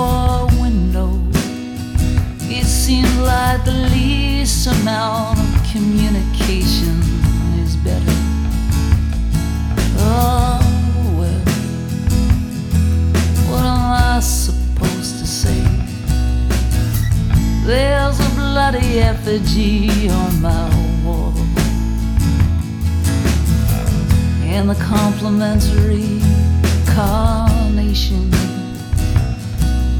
your window. It seems like the least amount of communication is better. Oh, well, what am I supposed to say? There's a bloody effigy on my wall, and the complimentary carnation